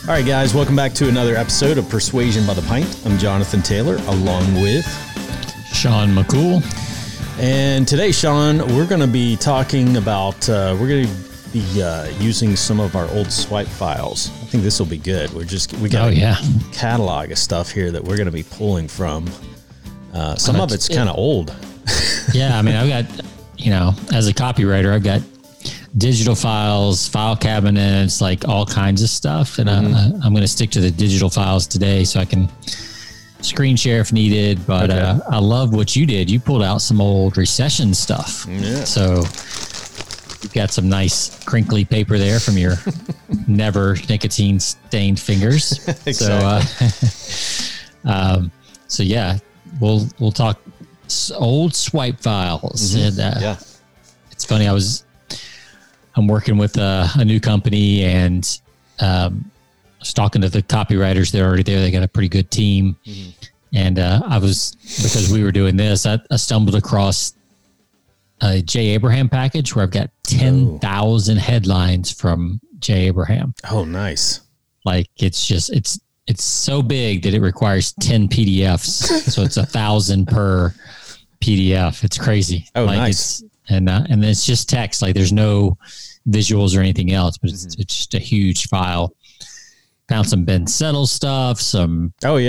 All right, guys, welcome back to another episode of Persuasion by the Pint. I'm Jonathan Taylor, along with Sean McCool. And today, Sean, we're going to be talking about, we're going to be using some of our old swipe files. I think this will be good. We got a catalog of stuff here that we're going to be pulling from. Some of it's kind of old. Yeah, I mean, I've got, as a copywriter, I've got digital files, file cabinets, like all kinds of stuff. And I'm going to stick to the digital files today so I can screen share if needed. But I love what you did. You pulled out some old recession stuff. Yeah. So you've got some nice crinkly paper there from your never nicotine stained fingers. Exactly. So yeah, we'll talk old swipe files. And it's funny. I'm working with a new company, and I was talking to the copywriters. They're already there. They got a pretty good team. And because we were doing this, I stumbled across a Jay Abraham package where I've got 10,000 headlines from Jay Abraham. Oh, nice. Like it's so big that it requires 10 PDFs. So it's 1,000 per PDF. It's crazy. Oh, like nice. And it's just text. Like there's no visuals or anything else, but it's just a huge file. Found some Ben Settle stuff, some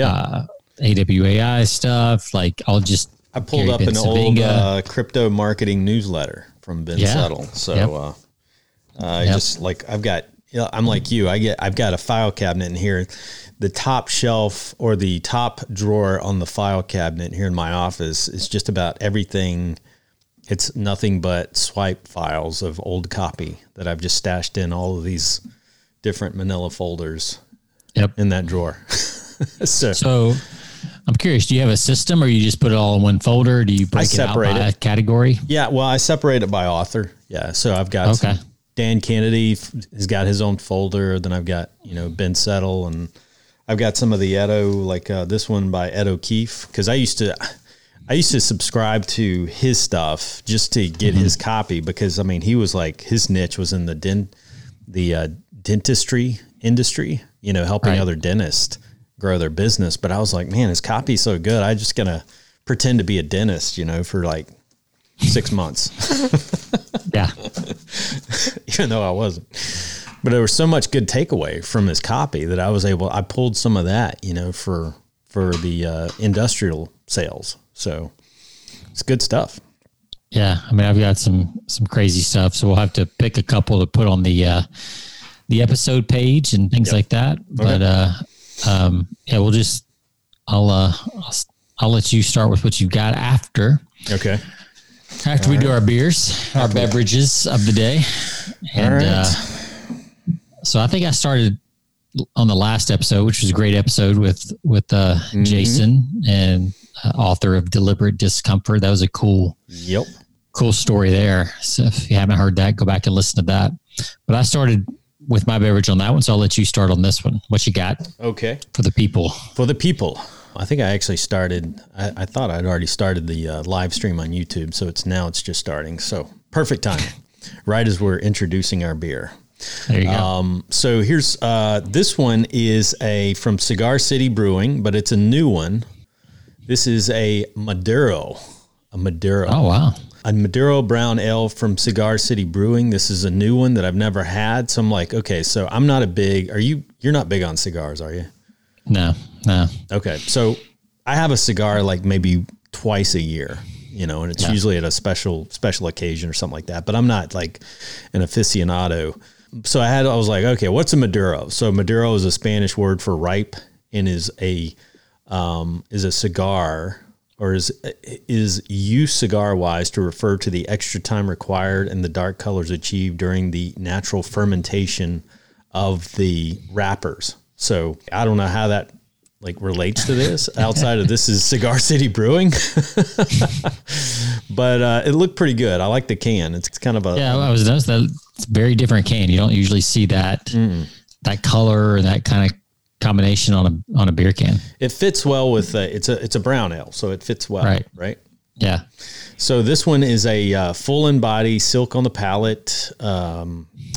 AWAI stuff. Like I pulled up an old crypto marketing newsletter from Ben Settle. So I've got, I'm like you. I've got a file cabinet in here. The top shelf or the top drawer on the file cabinet here in my office is just about everything. It's nothing but swipe files of old copy that I've just stashed in all of these different manila folders in that drawer. So I'm curious, do you have a system or you just put it all in one folder? Do you break it out by category? Yeah, well, I separate it by author. Yeah, so I've got Dan Kennedy has got his own folder. Then I've got, Ben Settle, and I've got some of the Ed-O, like this one by Ed O'Keefe, because I used to subscribe to his stuff just to get his copy because, I mean, he was like, his niche was in the dentistry industry, helping other dentists grow their business. But I was like, man, his copy's so good. I'm just going to pretend to be a dentist, for like 6 months. Yeah. Even though I wasn't. But there was so much good takeaway from his copy that I pulled some of that, for the industrial sales. So it's good stuff. Yeah. I mean, I've got some crazy stuff, so we'll have to pick a couple to put on the episode page and things like that. Okay. But, I'll let you start with what you got after. Okay. After we do our beers, our beverages of the day. And, so I think I started on the last episode, which was a great episode with Jason and author of Deliberate Discomfort. That was a cool story there. So if you haven't heard that, go back and listen to that. But I started with my beverage on that one, so I'll let you start on this one. What you got? Okay. For the people. I think I actually started, I thought I'd already started the live stream on YouTube, so it's just starting. So perfect time, right as we're introducing our beer. There you go. So here's, this one is from Cigar City Brewing, but it's a new one. This is a Maduro. Oh, wow. A Maduro brown ale from Cigar City Brewing. This is a new one that I've never had. So I'm like, okay, so I'm not you're not big on cigars, are you? No. Okay. So I have a cigar like maybe twice a year, and it's usually at a special occasion or something like that, but I'm not like an aficionado. So I was like, okay, what's a Maduro? So Maduro is a Spanish word for ripe and is a cigar, or is used cigar wise to refer to the extra time required and the dark colors achieved during the natural fermentation of the wrappers. So I don't know how that relates to this outside of this is Cigar City Brewing, but it looked pretty good. I like the can. It's kind of I was noticing that it's a very different can. You don't usually see that color and that kind of combination on a beer can. It fits well with it's a brown ale, so it fits well, right? Yeah. So this one is a full in body, silk on the palate,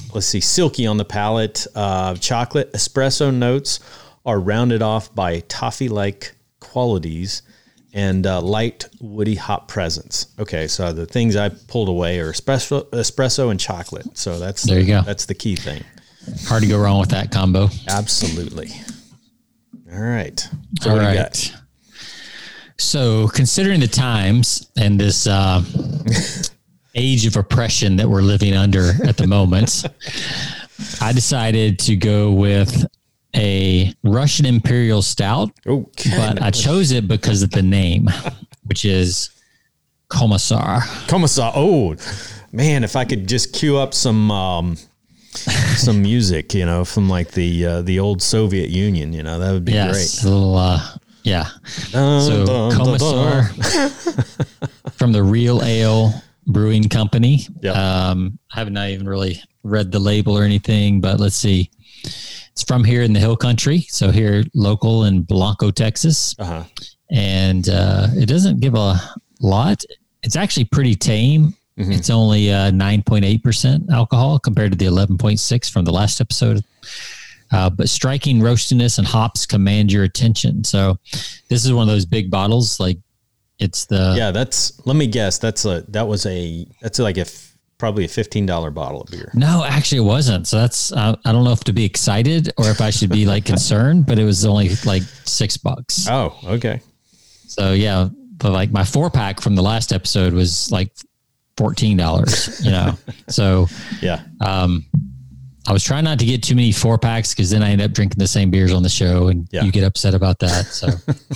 let's see, silky on the palate. Chocolate espresso notes are rounded off by toffee-like qualities and light woody hop presence. Okay, so the things I pulled away are espresso and chocolate. So there you go. That's the key thing. Hard to go wrong with that combo. Absolutely. All right. So all right. So considering the times and this age of oppression that we're living under at the moment, I decided to go with a Russian Imperial Stout, but I chose it because of the name, which is Kommissar. Kommissar. Oh, man, if I could just cue up some music, from like the old Soviet Union, that would be great. A little, yeah. So Kommissar from the Real Ale Brewing Company. Yep. I have not even really read the label or anything, but let's see. It's from here in the Hill Country, so here local in Blanco, Texas. Uh-huh. And it doesn't give a lot. It's actually pretty tame. Mm-hmm. It's only 9.8% alcohol compared to the 11.6 from the last episode. But striking roastiness and hops command your attention. So this is one of those big bottles. Like it's let me guess. That's probably a $15 bottle of beer. No, actually it wasn't. So that's, I don't know if to be excited or if I should be like concerned, but it was only like $6. Oh, okay. So yeah, but like my 4-pack from the last episode was like $14, so yeah. I was trying not to get too many 4-packs because then I end up drinking the same beers on the show and you get upset about that. So,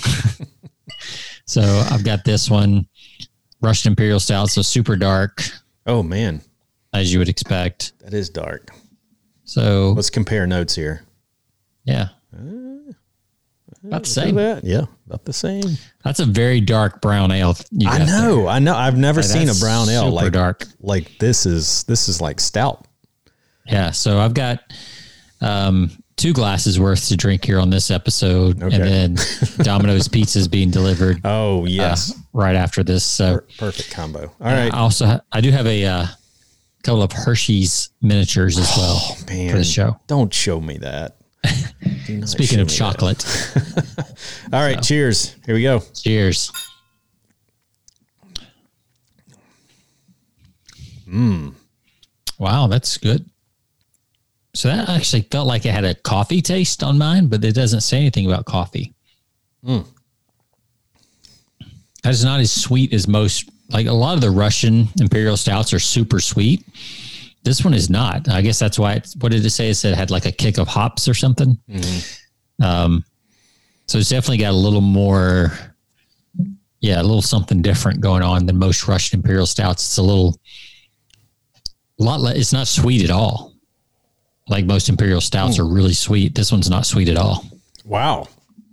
so I've got this one, Russian Imperial Stout. So super dark. Oh man. As you would expect. That is dark. So let's compare notes here. Yeah. About the same. Yeah. About the same. That's a very dark brown ale. I know. I've never seen a brown ale like dark. Like this is like stout. Yeah. So I've got 2 glasses worth to drink here on this episode. Okay. And then Domino's Pizza's being delivered. Oh, yes. Right after this. So perfect combo. All right. I do have a couple of Hershey's miniatures as well for the show. Don't show me that. Speaking of chocolate. All right. Cheers. Here we go. Cheers. Wow. That's good. So that actually felt like it had a coffee taste on mine, but it doesn't say anything about coffee. That is not as sweet as most, like a lot of the Russian Imperial Stouts are super sweet. This one is not. I guess that's why what did it say? It said it had like a kick of hops or something. Mm-hmm. So it's definitely got a little more, a little something different going on than most Russian Imperial Stouts. It's a lot less, it's not sweet at all. Like most Imperial Stouts are really sweet. This one's not sweet at all. Wow.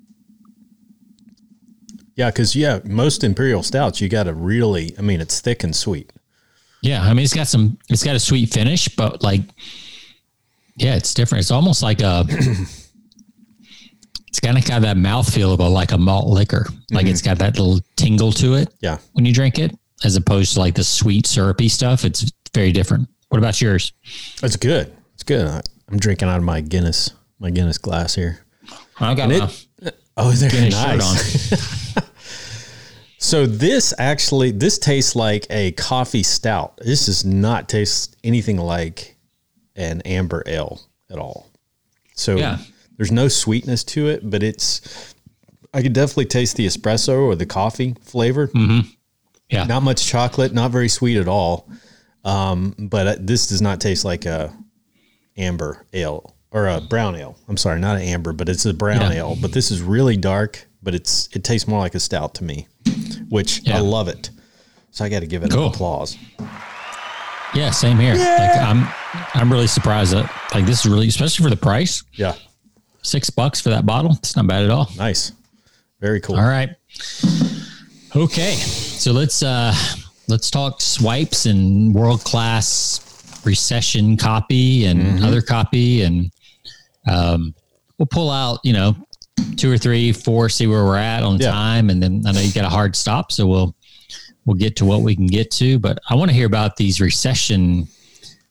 Yeah, because most Imperial Stouts, you got to really, it's thick and sweet. Yeah, it's got a sweet finish, but like, it's different. It's almost like it's kind of got that mouthfeel of a malt liquor. Like it's got that little tingle to it. Yeah. When you drink it, as opposed to like the sweet syrupy stuff, it's very different. What about yours? It's good. It's good. I'm drinking out of my Guinness glass here. I got they're Guinness nice. Shirt on. So this tastes like a coffee stout. This does not taste anything like an amber ale at all. So there's no sweetness to it, but I could definitely taste the espresso or the coffee flavor. Mm-hmm. Yeah. Not much chocolate, not very sweet at all. But this does not taste like a amber ale or a brown ale. I'm sorry, not an amber, but it's a brown ale. But this is really dark, but it tastes more like a stout to me, which I love it. So I got to give it an applause. Yeah, same here. Yeah. Like I'm really surprised that this is really, especially for the price. Yeah. $6 for that bottle. It's not bad at all. Nice. Very cool. All right. Okay. So let's talk swipes and world-class recession copy and other copy. And we'll pull out, 2 or 3, 4, see where we're at on time. And then I know you got a hard stop, so we'll get to what we can get to, but I want to hear about these recession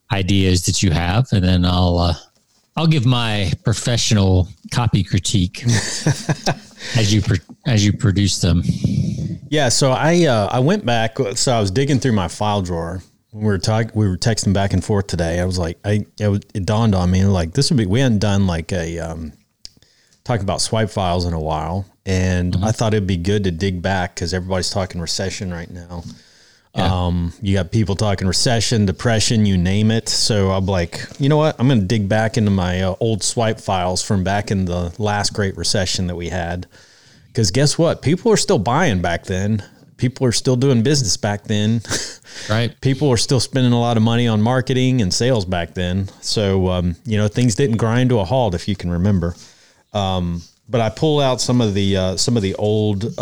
ideas that you have, and then I'll give my professional copy critique as you produce them. Yeah. So I went back. So I was digging through my file drawer. When we were texting back and forth today. I was like, it dawned on me like we hadn't done like a talk about swipe files in a while, and I thought it'd be good to dig back because everybody's talking recession right now. Yeah. You got people talking recession, depression, you name it. So I'm like, you know what? I'm going to dig back into my old swipe files from back in the last great recession that we had. Because guess what? People are still buying back then. People are still doing business back then. Right. People are still spending a lot of money on marketing and sales back then. So, things didn't grind to a halt, if you can remember. But I pulled out some of the old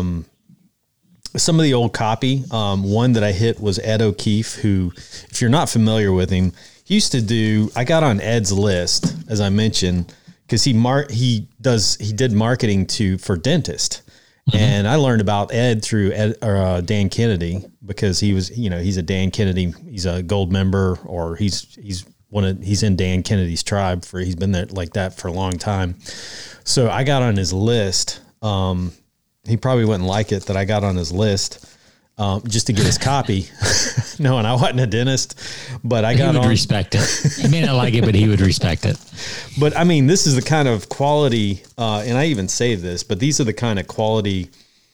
copy. One that I hit was Ed O'Keefe, who, if you're not familiar with him, he used to do, I got on Ed's list, as I mentioned, because he did marketing for dentists. And I learned about Ed through Dan Kennedy, because he's a Dan Kennedy, he's a gold member, or he's in Dan Kennedy's tribe he's been there like that for a long time. So I got on his list. He probably wouldn't like it that I got on his list just to get his copy. No, and I wasn't a dentist, but he would respect it. He may not like it, but he would respect it. But I mean, this is the kind of quality, and I even saved this, but these are the kind of quality,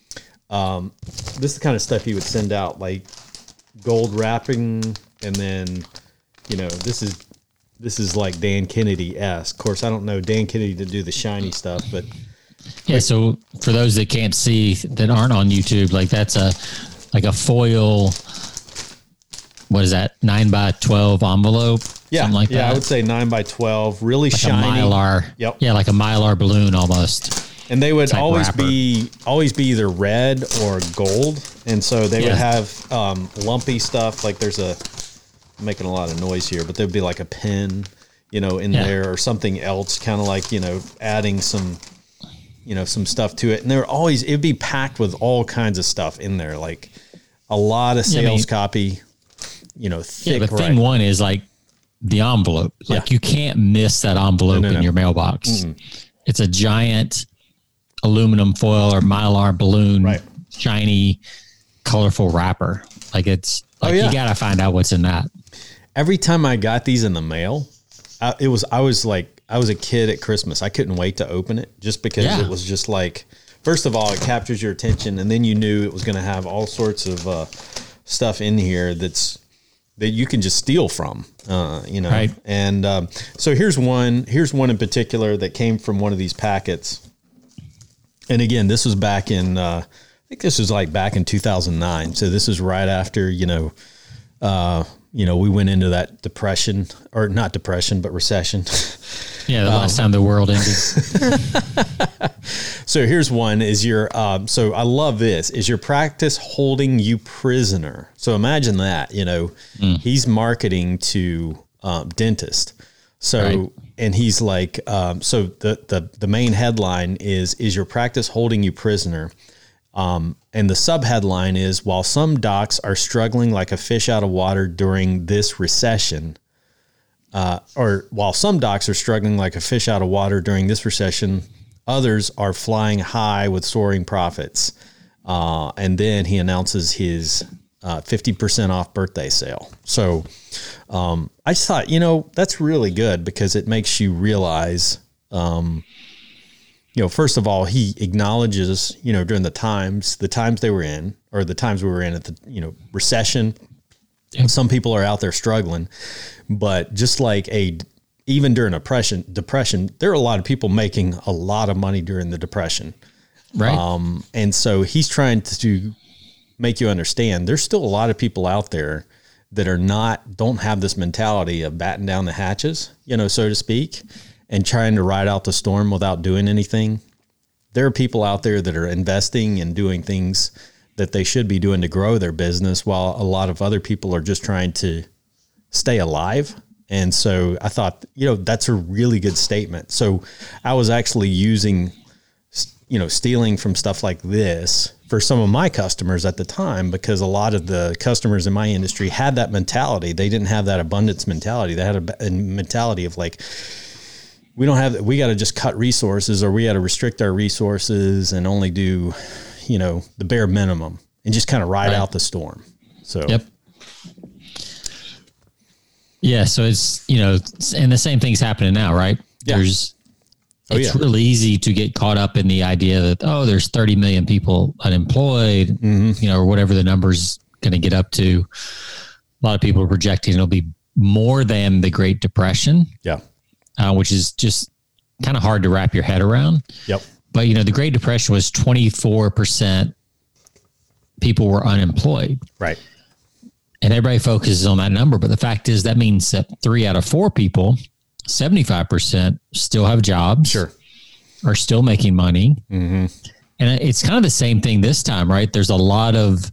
this is the kind of stuff he would send out, like gold wrapping. And then, this is like Dan Kennedy-esque. Of course, I don't know Dan Kennedy to do the shiny stuff, but yeah. So for those that can't see, that aren't on YouTube, like that's a foil, what is that, 9x12 envelope? Yeah, something like that. I would say 9x12, really like shiny. A Mylar. Yep. Yeah, like a Mylar balloon almost. And they would always be either red or gold, and so they would have lumpy stuff. Like I'm making a lot of noise here, but there'd be like a pen, in there, or something else, kind of like adding some stuff to it. And it'd be packed with all kinds of stuff in there, like a lot of sales copy. Thick. Yeah, but thing one is like the envelope. Like you can't miss that envelope in your mailbox. Mm-mm. It's a giant aluminum foil or Mylar balloon, shiny, colorful wrapper. Like it's like you got to find out what's in that. Every time I got these in the mail, I was a kid at Christmas. I couldn't wait to open it just because it was just like, first of all, it captures your attention, and then you knew it was going to have all sorts of stuff in here that you can just steal from, Right. And so here's one in particular that came from one of these packets. And again, this was back in, I think this was like back in 2009. So this is right after, we went into that depression, or not depression, but recession. Yeah, the last time the world ended. So here's one, so I love this, is your practice holding you prisoner? So imagine that, he's marketing to dentist. So, and he's like, so the main headline is your practice holding you prisoner? And the subheadline is, while some docs are struggling like a fish out of water during this recession, while some docs are struggling like a fish out of water during this recession, others are flying high with soaring profits. And then he announces his 50% off birthday sale. So I just thought, that's really good, because it makes you realize, first of all, he acknowledges, during the times they were in, or the times we were in at the, recession, some people are out there struggling, but just like even during depression, there are a lot of people making a lot of money during the depression. Right. And so he's trying to make you understand there's still a lot of people out there that don't have this mentality of batten down the hatches, so to speak, and trying to ride out the storm without doing anything. There are people out there that are investing and doing things that they should be doing to grow their business, while a lot of other people are just trying to stay alive. And so I thought, that's a really good statement. So I was actually using stealing from stuff like this for some of my customers at the time, because a lot of the customers in my industry had that mentality. They didn't have that abundance mentality. They had a mentality of like, we got to just cut resources, or we got to restrict our resources and only do, the bare minimum and just kind of ride out the storm. So, yep. Yeah. So it's, and the same thing's happening now, right? Yeah. It's really easy to get caught up in the idea that, there's 30 million people unemployed, or whatever the number's going to get up to. A lot of people are projecting it'll be more than the Great Depression. Yeah. Which is just kind of hard to wrap your head around. Yep. But, the Great Depression was 24% people were unemployed. Right. And everybody focuses on that number. But the fact is that means that 3 out of 4 people, 75%, still have jobs. Sure. Are still making money. Mm-hmm. And it's kind of the same thing this time, right? There's a lot of,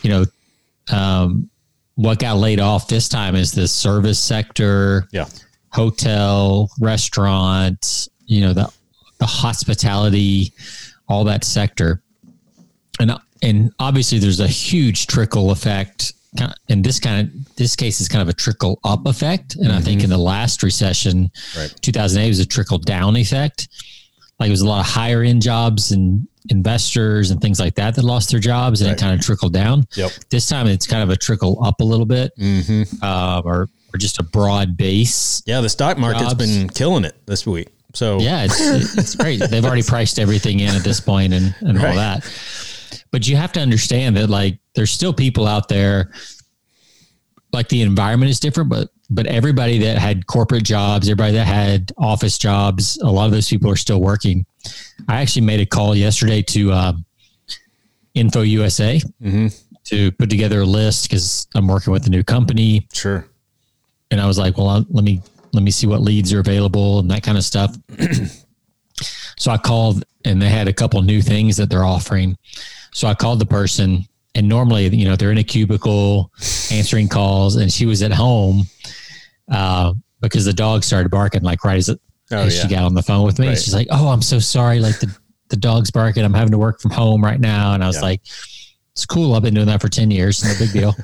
what got laid off this time is the service sector. Yeah. Hotel, restaurant, the hospitality, all that sector. And obviously there's a huge trickle effect. In this case is kind of a trickle up effect. And I think in the last recession, 2008 was a trickle down effect. Like it was a lot of higher end jobs and investors and things like that lost their jobs, and it kind of trickled down. Yep. This time it's kind of a trickle up a little bit, or just a broad base. Yeah, the stock market's been killing it this week. So yeah, it's great. They've already priced everything in at this point and all that. But you have to understand that like there's still people out there. Like the environment is different, but everybody that had corporate jobs, everybody that had office jobs, a lot of those people are still working. I actually made a call yesterday to Info USA to put together a list because I'm working with a new company. Sure. And I was like, well, let me see what leads are available and that kind of stuff. So I called, and they had a couple new things that they're offering. So I called the person, and normally, they're in a cubicle answering calls, and she was at home because the dog started barking like right as she got on the phone with me. Right. She's like, "Oh, I'm so sorry. Like the dog's barking. I'm having to work from home right now." And I was like, "It's cool. I've been doing that for 10 years. No big deal."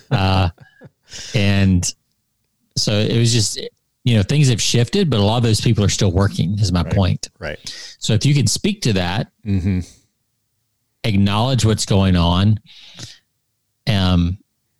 And so it was just, things have shifted, but a lot of those people are still working is my point. Right. So if you can speak to that, acknowledge what's going on. And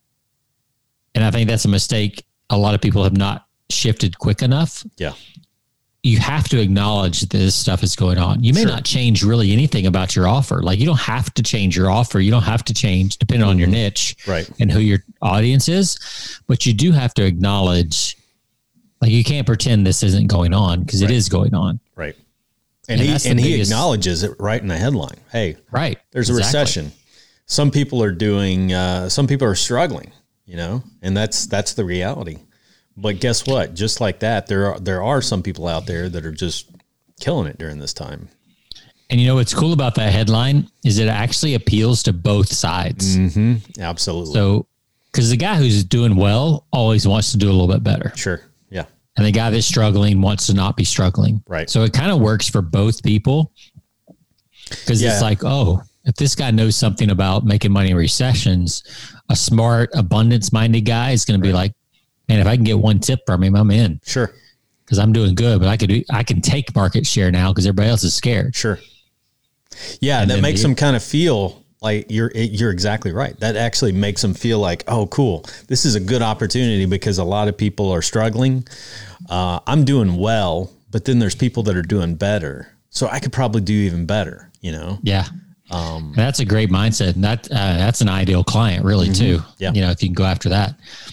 I think that's a mistake. A lot of people have not shifted quick enough. Yeah. You have to acknowledge that this stuff is going on. You may not change really anything about your offer. Like you don't have to change your offer. You don't have to change depending on your niche and who your audience is, but you do have to acknowledge, like you can't pretend this isn't going on because it is going on. Right. And he acknowledges it right in the headline. Hey, there's a recession. Some people are some people are struggling, and that's the reality. But guess what? Just like that, there are some people out there that are just killing it during this time. And what's cool about that headline is it actually appeals to both sides. Mm-hmm. Absolutely. So, because the guy who's doing well always wants to do a little bit better. Sure. Yeah. And the guy that's struggling wants to not be struggling. Right. So it kind of works for both people. Because it's like, if this guy knows something about making money in recessions, a smart, abundance-minded guy is going to be like, man, if I can get one tip from him, I'm in. Sure. Because I'm doing good, but I can take market share now because everybody else is scared. Sure. Yeah, and that makes them kind of feel like you're exactly right. That actually makes them feel like, oh, cool. This is a good opportunity because a lot of people are struggling. I'm doing well, but then there's people that are doing better. So I could probably do even better, Yeah. That's a great mindset. And that's an ideal client really too. Yeah. If you can go after that.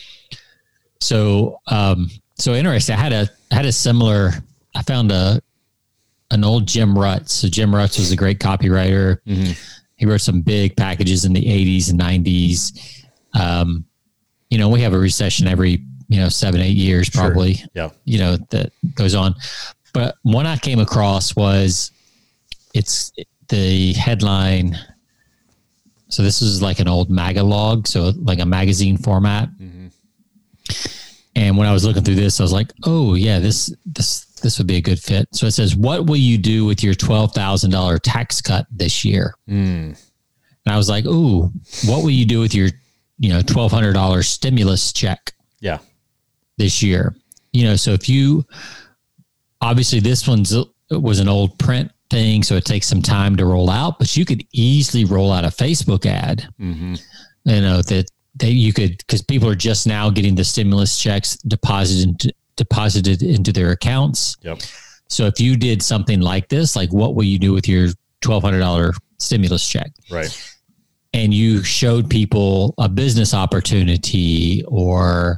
So, interesting. I had a similar, I found an old Jim Rutz. So Jim Rutz was a great copywriter. Mm-hmm. He wrote some big packages in the 80s and 90s. We have a recession every, 7-8 years probably, that goes on. But one I came across it's the headline. So this is like an old magalog. So like a magazine format. Mm-hmm. And when I was looking through this, I was like, oh yeah, this this would be a good fit. So it says, what will you do with your $12,000 tax cut this year? And I was like, ooh, what will you do with your, $1,200 stimulus check? Yeah. This year, so if you, obviously this was an old print thing, so it takes some time to roll out, but you could easily roll out a Facebook ad, that you could, because people are just now getting the stimulus checks deposited into their accounts. Yep. So if you did something like this, like what will you do with your $1,200 stimulus check? Right. And you showed people a business opportunity or,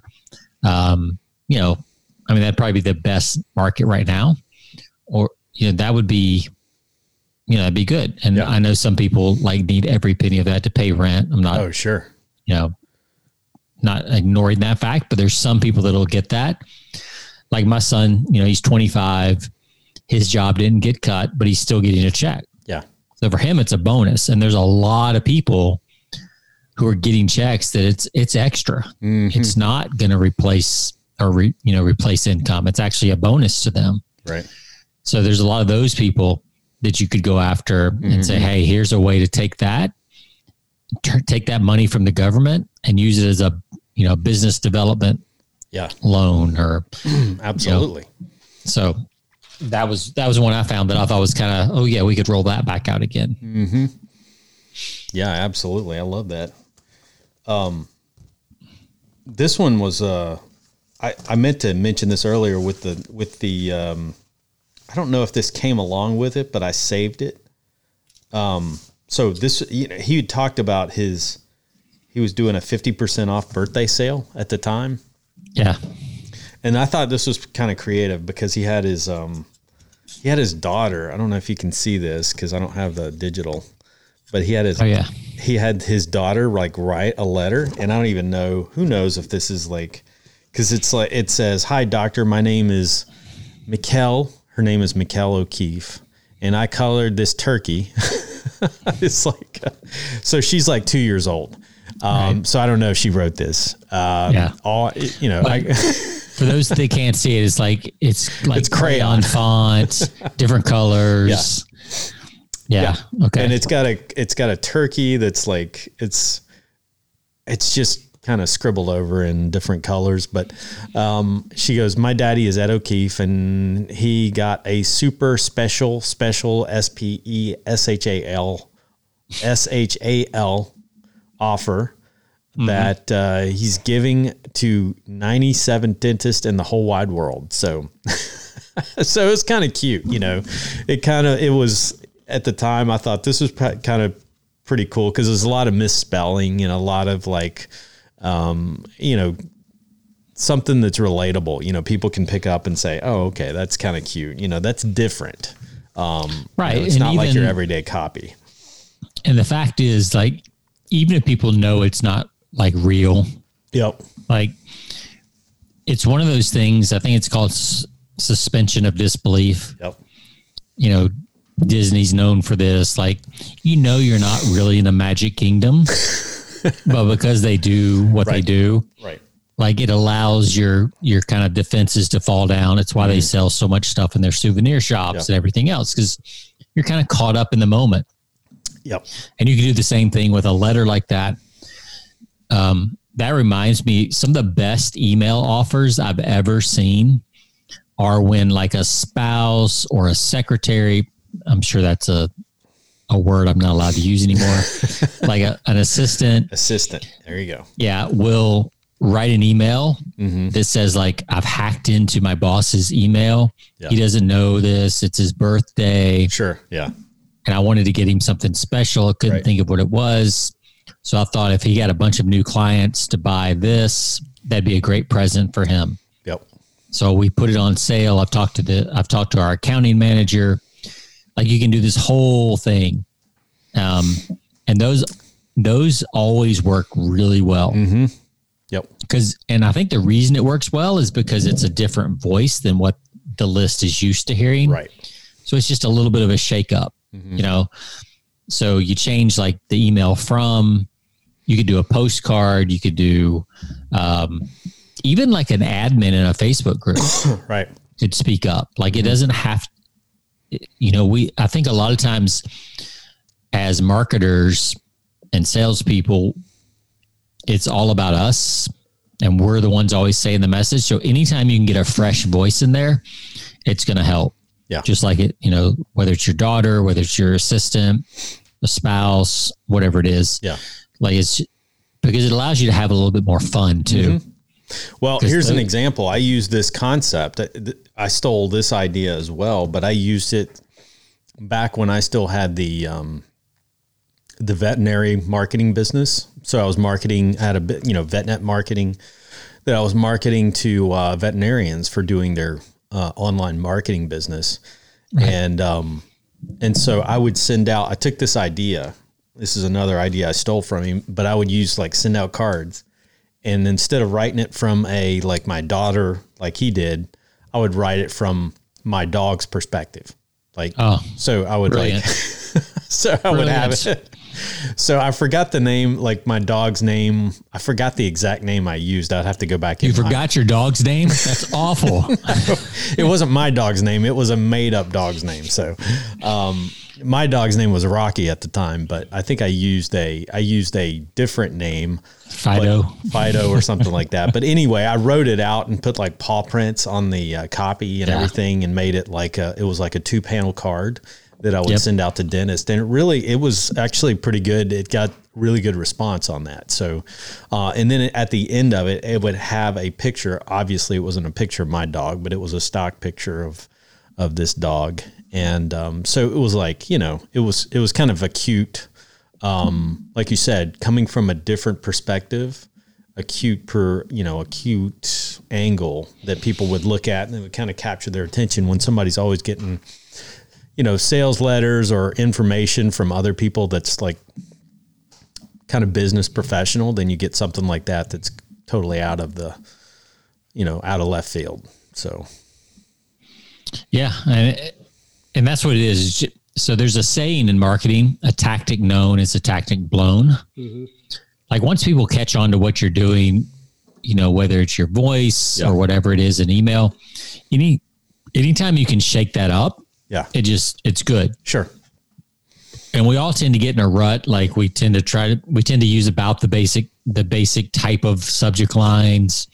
that'd probably be the best market right now, or, that would be, that'd be good. And I know some people need every penny of that to pay rent. I'm not, sure. Not ignoring that fact, but there's some people that'll get that. Like my son, he's 25, his job didn't get cut, but he's still getting a check. Yeah. So for him, it's a bonus. And there's a lot of people who are getting checks that it's extra. Mm-hmm. It's not going to replace replace income. It's actually a bonus to them. Right. So there's a lot of those people that you could go after and say, hey, here's a way to take that money from the government and use it as a, business development loan or absolutely. So that was one I found that I thought was kind of, we could roll that back out again. Mm-hmm. Yeah, absolutely. I love that. This one was, I meant to mention this earlier with the I don't know if this came along with it, but I saved it. So this, he had talked about he was doing a 50% off birthday sale at the time. Yeah. And I thought this was kind of creative because he had his daughter. I don't know if you can see this cause I don't have the digital, but he had his daughter write a letter, and I don't even know, who knows if this is cause it's it says, "Hi doctor, my name is Mikkel." Her name is Mikkel O'Keefe, and I colored this turkey. It's so she's 2 years old. Right. So I don't know if she wrote this. For those that can't see it, it's crayon font, different colors. Yeah. Okay. And it's got a turkey that's it's just kind of scribbled over in different colors, but she goes, "My daddy is Ed O'Keefe, and he got a super special SPESHAL offer that he's giving to 97 dentists in the whole wide world." So so it's kind of cute, it was, at the time I thought this was kind of pretty cool because there's a lot of misspelling and a lot of something that's relatable, people can pick up and say, "Oh, okay, that's kind of cute." That's different. Right. It's not like your everyday copy. And the fact is, even if people know it's not real. Yep. It's one of those things, I think it's called suspension of disbelief. Yep. Disney's known for this. You're not really in a magic kingdom, but because they do what they do, right. It allows your kind of defenses to fall down. It's why they sell so much stuff in their souvenir shops and everything else, because you're kind of caught up in the moment. Yep. And you can do the same thing with a letter like that. That reminds me, some of the best email offers I've ever seen are when a spouse or a secretary, I'm sure that's a word I'm not allowed to use anymore, an assistant. There you go. Yeah. Will write an email that says I've hacked into my boss's email. Yeah. He doesn't know this. It's his birthday. Sure. Yeah. And I wanted to get him something special. I couldn't think of what it was. So I thought if he got a bunch of new clients to buy this, that'd be a great present for him. Yep. So we put it on sale. I've talked to our accounting manager. You can do this whole thing. And those always work really well. Mm-hmm. Yep. And I think the reason it works well is because it's a different voice than what the list is used to hearing. Right. So it's just a little bit of a shake up, so you change the email from, you could do a postcard, you could do, even an admin in a Facebook group. Right. could speak up. Like it doesn't have, I think a lot of times as marketers and salespeople, it's all about us and we're the ones always saying the message. So anytime you can get a fresh voice in there, it's going to help. Yeah. Just like it, whether it's your daughter, whether it's your assistant, a spouse, whatever it is. Yeah. Like it's because it allows you to have a little bit more fun too. Well, here's an example. I use this concept. I stole this idea as well, but I used it back when I still had the veterinary marketing business. So I was marketing at VetNet marketing that I was marketing to veterinarians for doing their online marketing business. Right. And so I would send out, I took this idea. This is another idea I stole from him, but I would send out cards. And instead of writing it from my daughter, like he did, I would write it from my dog's perspective. So I would would have it. So I forgot the name, like my dog's name. I forgot the exact name I used. I'd have to go back. You forgot your dog's name? That's awful. It wasn't my dog's name. It was a made up dog's name. So, my dog's name was Rocky at the time, but I think I used a different name, Fido or something like that. But anyway, I wrote it out and put like paw prints on the copy and everything, and made it it was like a 2-panel card that I would send out to dentists. And it was actually pretty good. It got really good response on that. So, and then at the end of it, it would have a picture. Obviously it wasn't a picture of my dog, but it was a stock picture of this dog. And, so it was it was kind of a cute, like you said, coming from a different perspective, a cute angle that people would look at, and it would kind of capture their attention when somebody's always getting, sales letters or information from other people that's like kind of business professional. Then you get something like that that's totally out of the, out of left field. So, yeah. And that's what it is. So there's a saying in marketing, a tactic known is a tactic blown. Mm-hmm. Like once people catch on to what you're doing, whether it's your voice or whatever it is in email, anytime you can shake that up, it's good. Sure. And we all tend to get in a rut. Like we tend to use about the basic type of subject lines.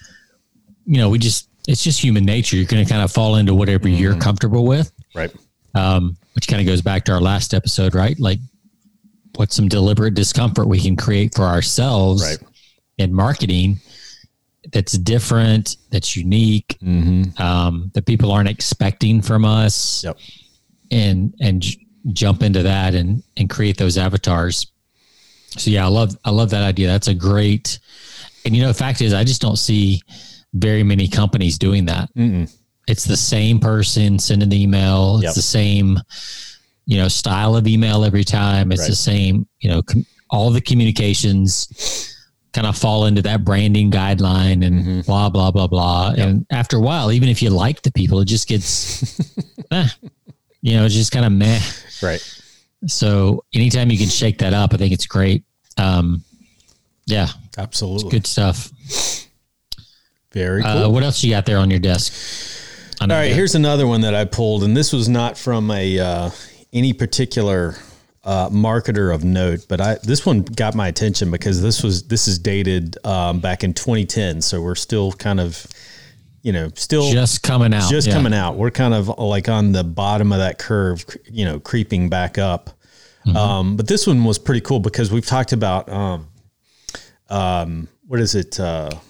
It's just human nature. You're going to kind of fall into whatever you're comfortable with. Right. Which kind of goes back to our last episode, right? Like what's some deliberate discomfort we can create for ourselves in marketing that's different, that's unique, that people aren't expecting from us, and jump into that and create those avatars. So yeah, I love that idea. That's a great, and the fact is I just don't see very many companies doing that. Mm-mm. It's the same person sending the email. It's the same, style of email every time. It's the same, all the communications kind of fall into that branding guideline and blah, blah, blah, blah. Yep. And after a while, even if you like the people, it just gets, it's just kind of meh. Right. So anytime you can shake that up, I think it's great. Yeah, absolutely. It's good stuff. Very cool. What else you got there on your desk? All right, here's another one that I pulled, and this was not from any particular marketer of note, but this one got my attention because this is dated back in 2010, so we're still kind of, still just coming out. Coming out. We're kind of like on the bottom of that curve, creeping back up. Mm-hmm. But this one was pretty cool because we've talked about what is it?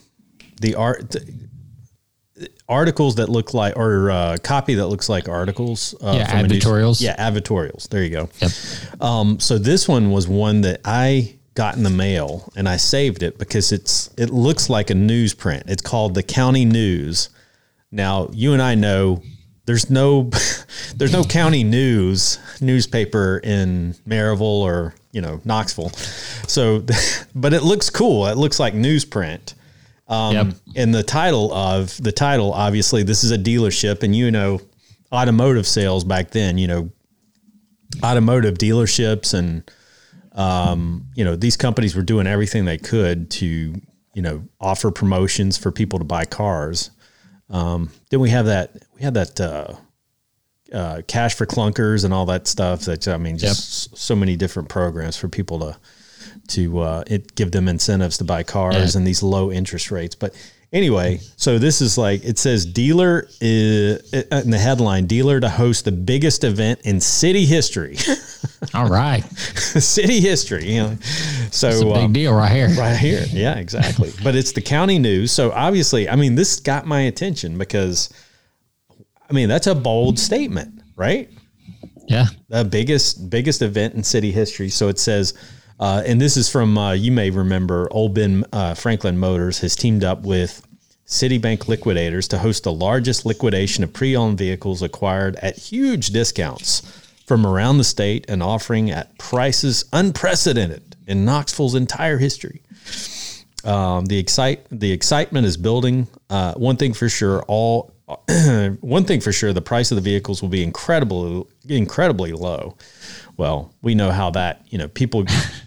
Articles that look like, or copy that looks like articles. Advertorials. Advertorials. There you go. Yep. So this one was one that I got in the mail and I saved it because it looks like a newsprint. It's called the County News. Now you and I know there's no county newspaper in Maryville or, Knoxville. So, but it looks cool. It looks like newsprint. And the title, obviously this is a dealership, and automotive sales back then, automotive dealerships and, these companies were doing everything they could to, offer promotions for people to buy cars. Then we had that Cash for Clunkers and all that stuff. That, I mean, just so many different programs for people to give them incentives to buy cars and these low interest rates. But anyway, so this is like, it says dealer in the headline, dealer to host the biggest event in city history. All right. City history, you know. So it's a big deal right here. Right here. Yeah, exactly. But it's the county news. So obviously, I mean, this got my attention because, I mean, that's a bold statement, right? Yeah. The biggest event in city history. So it says, and this is from, you may remember, Old Ben Franklin Motors has teamed up with Citibank liquidators to host the largest liquidation of pre-owned vehicles acquired at huge discounts from around the state and offering at prices unprecedented in Knoxville's entire history. The excitement is building. One thing for sure, the price of the vehicles will be incredibly low. Well, we know how that, you know, people,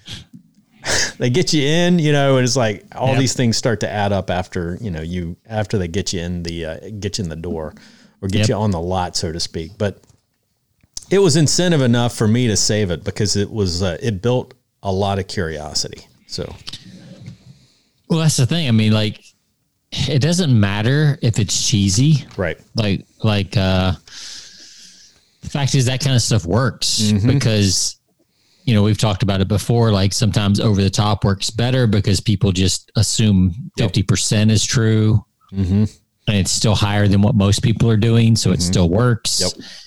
they get you in, you know, and it's like all these things start to add up after, you know, after they get you in the door or get you on the lot, so to speak. But it was incentive enough for me to save it because it was, it built a lot of curiosity. So, well, that's the thing. I mean, like, it doesn't matter if it's cheesy, right? Like, the fact is that kind of stuff works because, you know, we've talked about it before. Like sometimes over the top works better because people just assume 50% is true and it's still higher than what most people are doing. So it still works.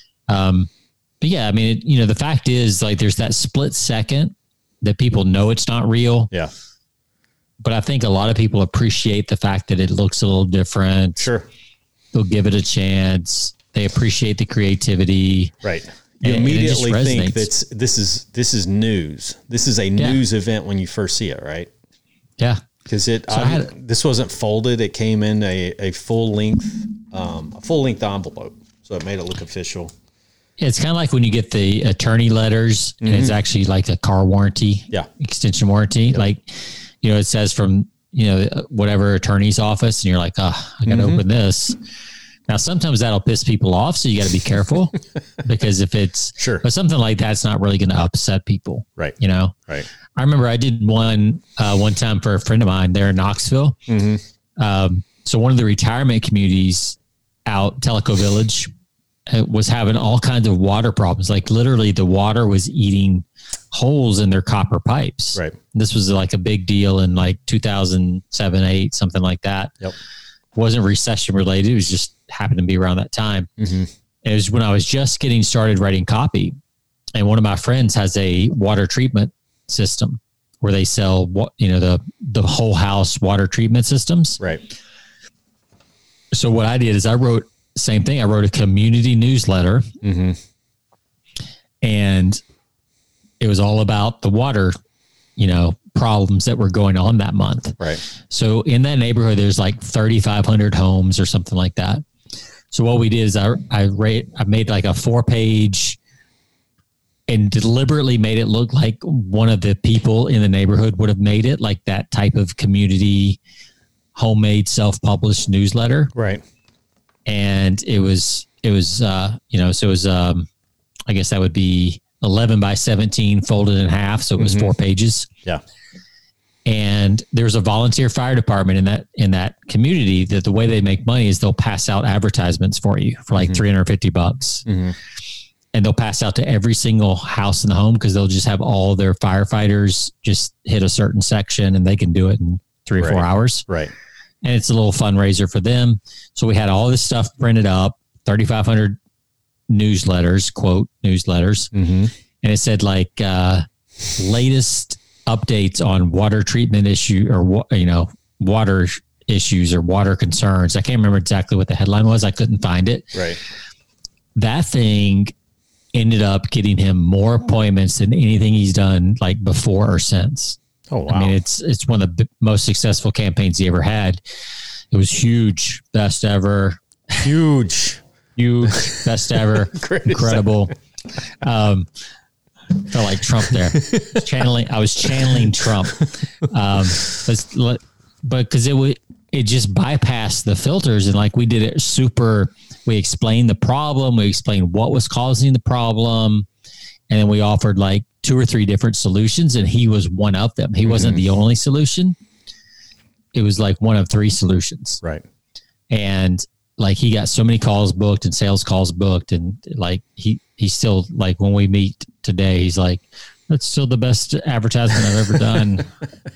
But yeah, I mean, you know, the fact is like there's that split second that people know it's not real. Yeah. But I think a lot of people appreciate the fact that it looks a little different. Sure. They'll give it a chance. They appreciate the creativity. Right. You immediately think that this is news. This is a news event when you first see it, right? Yeah. Because this wasn't folded. It came in a full length envelope. So it made it look official. It's kind of like when you get the attorney letters and it's actually like a car warranty, extension warranty. Yep. Like, you know, it says from, you know, whatever attorney's office and you're like, oh, I got to open this. Now, sometimes that'll piss people off. So you got to be careful because if it's but something like that's not really going to upset people. Right. You know, right. I remember I did one time for a friend of mine there in Knoxville. So one of the retirement communities out Tellico Village was having all kinds of water problems. Like literally the water was eating holes in their copper pipes. Right. This was like a big deal in like 2007, 8, something like that. Yep. Wasn't recession related. It was just happened to be around that time. It was when I was just getting started writing copy. And one of my friends has a water treatment system where they sell the whole house water treatment systems. Right. So what I did is I wrote a community newsletter and it was all about the water, you know, problems that were going on that month. Right. So in that neighborhood, there's like 3,500 homes or something like that. So what we did is I made like a 4-page and deliberately made it look like one of the people in the neighborhood would have made it, like that type of community homemade self-published newsletter. Right. And it was I guess that would be 11 by 17 folded in half. So it was 4 pages. Yeah. And there's a volunteer fire department in that community that the way they make money is they'll pass out advertisements for you for like $350. And they'll pass out to every single house in the home because they'll just have all their firefighters just hit a certain section and they can do it in 3 or 4 hours. Right. And it's a little fundraiser for them. So we had all this stuff printed up, 3,500 newsletters, quote newsletters. And it said like latest updates on water treatment issue or, you know, water issues or water concerns. I can't remember exactly what the headline was. I couldn't find it. Right. That thing ended up getting him more appointments than anything he's done like before or since. Oh, wow. I mean, it's one of the most successful campaigns he ever had. It was huge. Best ever. Huge. Best ever. Incredible. Felt like Trump there. I was channeling Trump. But because it just bypassed the filters. And like we did it we explained the problem. We explained what was causing the problem. And then we offered like 2 or 3 different solutions, and he was one of them. He wasn't the only solution. It was like one of 3 solutions. Right. And like he got so many calls booked and sales calls booked. And like he's still like, when we meet today, he's like, that's still the best advertisement I've ever done.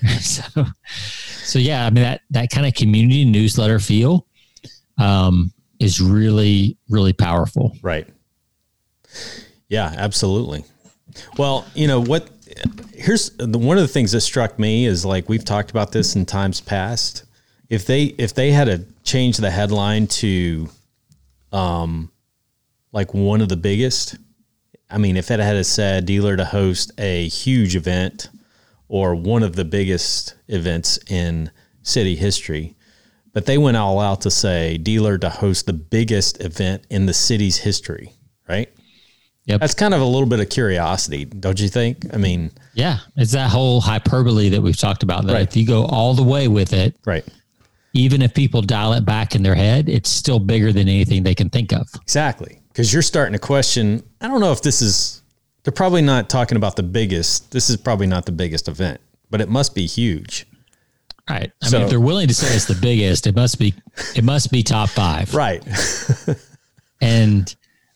So yeah, I mean, that kind of community newsletter feel is really, really powerful. Right. Yeah, absolutely. Well, here's one of the things that struck me is, like, we've talked about this in times past. If they had to change the headline to, like, one of the biggest, I mean, if it had said dealer to host a huge event or one of the biggest events in city history, but they went all out to say dealer to host the biggest event in the city's history, right? Yep. That's kind of a little bit of curiosity, don't you think? I mean, yeah, it's that whole hyperbole that we've talked about, that if you go all the way with it, right, even if people dial it back in their head, it's still bigger than anything they can think of. Exactly. Because you're starting to question, I don't know if they're probably not talking about the biggest. This is probably not the biggest event, but it must be huge. Right. I mean, if they're willing to say it's the biggest, it must be top 5. Right. And,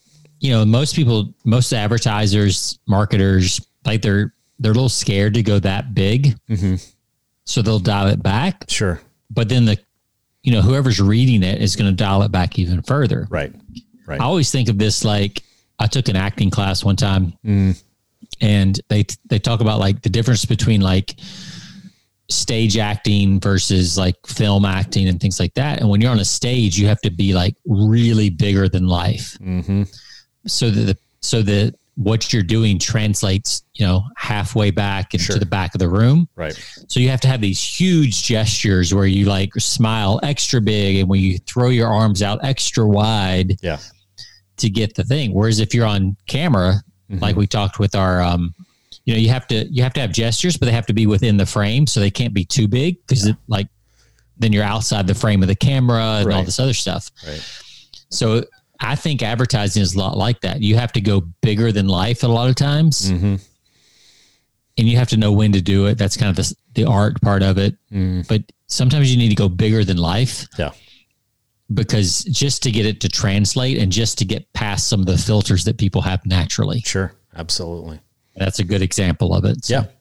most advertisers, marketers, like they're a little scared to go that big. Mm-hmm. So they'll dial it back. Sure. But then whoever's reading it is going to dial it back even further. Right. Right. I always think of this, like, I took an acting class one time and they talk about like the difference between like stage acting versus like film acting and things like that. And when you're on a stage, you have to be like really bigger than life. Mm-hmm. So that what you're doing translates, halfway back into the back of the room. Right. So you have to have these huge gestures where you like smile extra big and when you throw your arms out extra wide to get the thing. Whereas if you're on camera, like we talked with our, you have to have gestures, but they have to be within the frame. So they can't be too big because then you're outside the frame of the camera and all this other stuff. Right. So I think advertising is a lot like that. You have to go bigger than life a lot of times. Mm-hmm. And you have to know when to do it. That's kind of the art part of it. Mm. But sometimes you need to go bigger than life. Yeah. Because just to get it to translate and just to get past some of the filters that people have naturally. Sure. Absolutely. That's a good example of it. So. Yeah.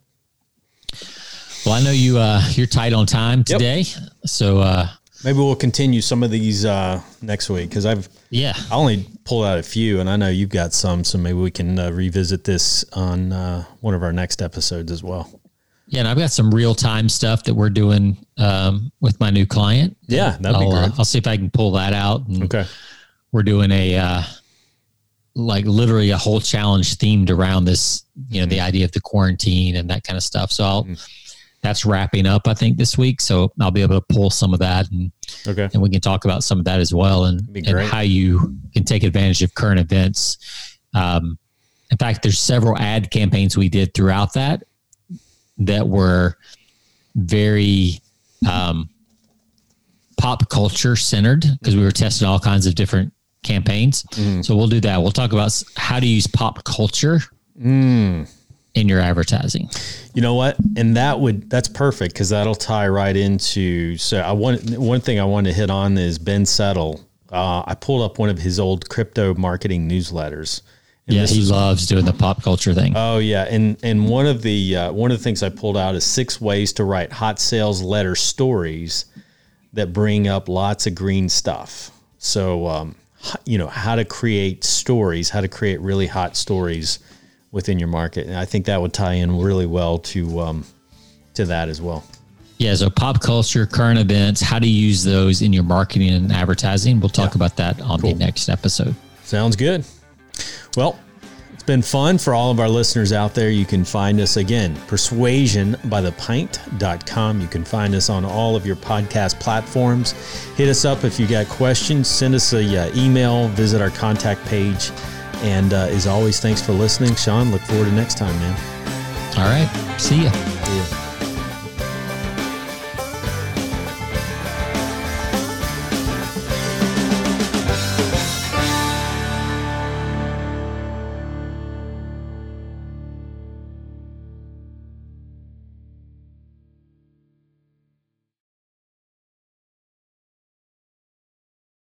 Well, I know you're tight on time today. Yep. So maybe we'll continue some of these next week because I only pulled out a few, and I know you've got some, so maybe we can revisit this on one of our next episodes as well. Yeah, and I've got some real time stuff that we're doing with my new client. Yeah, that'd be great. I'll see if I can pull that out. And okay, we're doing a like literally a whole challenge themed around this, the idea of the quarantine and that kind of stuff. So that's wrapping up, I think, this week. So I'll be able to pull some of that and we can talk about some of that as well and how you can take advantage of current events. In fact, there's several ad campaigns we did throughout that were very pop culture centered because we were testing all kinds of different campaigns. So we'll do that. We'll talk about how to use pop culture in your advertising. You know what? And that's perfect because that'll tie right into, one thing I want to hit on is Ben Settle. I pulled up one of his old crypto marketing newsletters. Yeah, he loves doing the pop culture thing. Oh yeah. And one of the things I pulled out is 6 ways to write hot sales letter stories that bring up lots of green stuff. So, how to create stories, how to create really hot stories within your market. And I think that would tie in really well to that as well. Yeah. So pop culture, current events, how to use those in your marketing and advertising. We'll talk about that on the next episode. Sounds good. Well, it's been fun for all of our listeners out there. You can find us again, persuasionbythepint.com. You can find us on all of your podcast platforms. Hit us up if you got questions. Send us a email. Visit our contact page. And as always, thanks for listening. Sean, look forward to next time, man. All right. See ya. See ya.